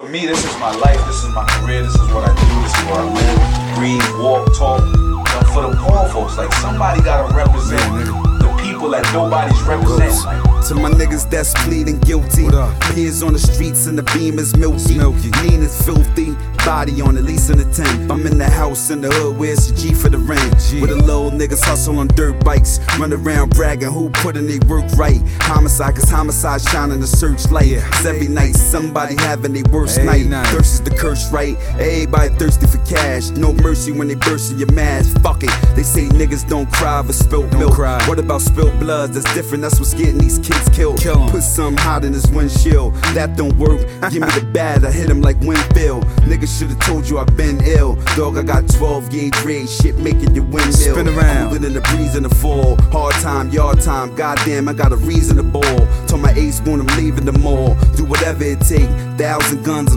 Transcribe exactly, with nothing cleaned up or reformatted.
me, this is my life, this is my career, this is what I do, this is where I live, breathe, walk, talk. You know, for the poor folks, like somebody gotta represent the people that nobody's representing. Like, to my niggas that's pleading guilty, peers on the streets and the beam is milky, lean is filthy, body on at least in the tenth. I'm in the house in the hood, where's the G for the rent? With the little niggas hustle on dirt bikes, run around bragging who put in they work right. Homicide, cause homicide shining the searchlight. Cause every night somebody having their worst night. Thirst is the curse, right? Everybody thirsty for cash. No mercy when they burst in your mask. Fuck it, they say niggas don't cry for spilt milk. What about spilled blood? That's different, that's what's getting these kids killed. Kill Put something hot in his windshield, that don't work. Give me the bad, I hit him like Winfield. Niggas should've told you I've been ill. Dog, I got twelve gauge grade shit making your windmill spin around. Cooling in the breeze in the fall. Hard time, yard time, goddamn, I got a reason to ball. Told my ace when I'm leaving the mall. Do whatever it take, thousand guns